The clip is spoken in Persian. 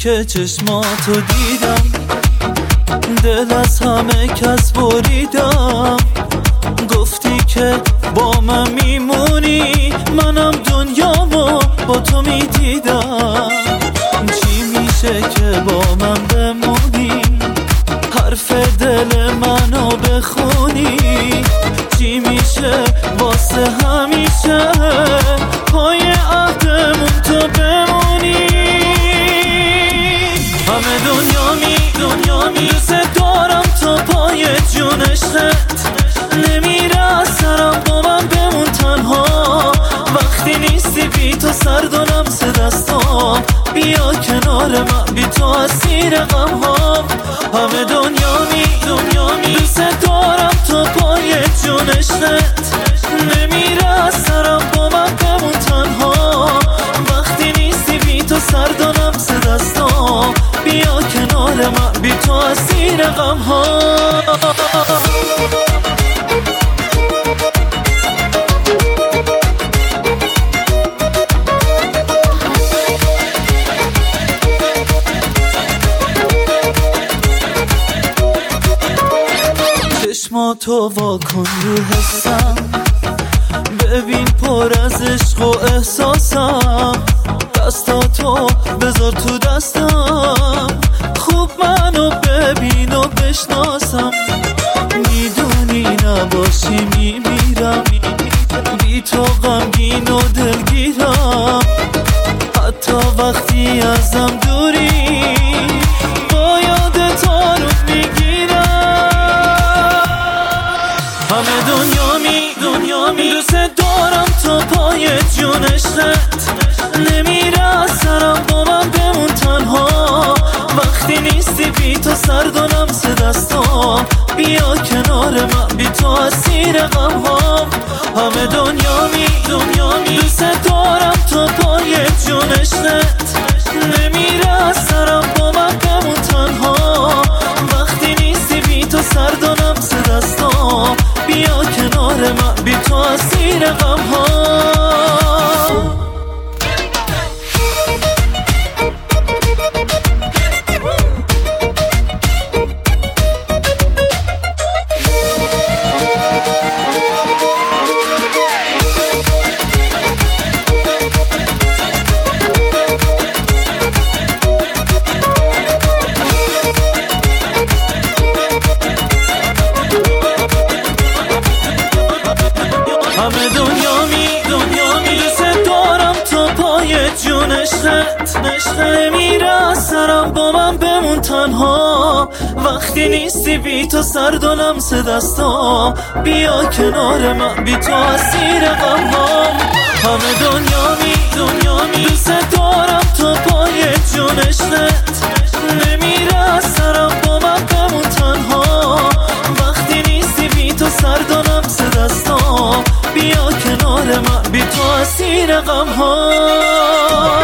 که چشماتو دیدم، دل از همه کس بریدم. گفتی که با من میمونی، منم دنیامو با تو میدیدم. چی میشه که با من بمونی، حرف دل منو بخونی؟ چی میشه واسه همیشه پای عهدمون تو بمونی؟ همه دنیامی دوست دارم تا پای جونشت، نمیره از سرم با من بمون تنها. وقتی نیستی بی تو سرد و لمس دستام، بیا کنار من بی تو اسیر غمهام. همه دنیامی دوست دارم تا پای جونشت، نمیره از سرم با من بمون تنها. وقتی نیستی بی تو سرد و لمس دستام، بیا کنار من بی تو اسیر غمهام. چشماتو واکن رو حسم، ببین پر از عشق و احساسم. دستاتو بذار تو دستم، خوب منو ببین و بشناسم. میدونی نباشی میمیرم، بی تو غمگین و دلگیرم. حتی وقتی ازم دوری، با یادت آروم میگیرم. همه دنیامی دوست دارم تا پای جونشت، نمیره از سرم با من بمون تنها. وقتی نیستی بی تو سرد و لمس دستام، بیا کنار من بی تو اسیر غمهام. همه دنیامی دوست دارم تا پای جونشت، نمیره از سرم با من بمون تنها. وقتی نیستی بی تو سرد و لمس دستام، بیا کنار من بی تو اسیر غمهام. همه دنیامی دوست دارم تا پای جونشت، نمیره از سرم با من بمون تنها. وقتی نیستی بی تو سرد و لمس دستام، بیا کنار من بی تو اسیر غمهام. همه دنیامی دوست دارم تا پای جونشت، نمیره از سرم با من بمون تنها. وقتی نیستی بی تو سرد و لمس دستام، بیا کنار من بی تو اسیر غمهام.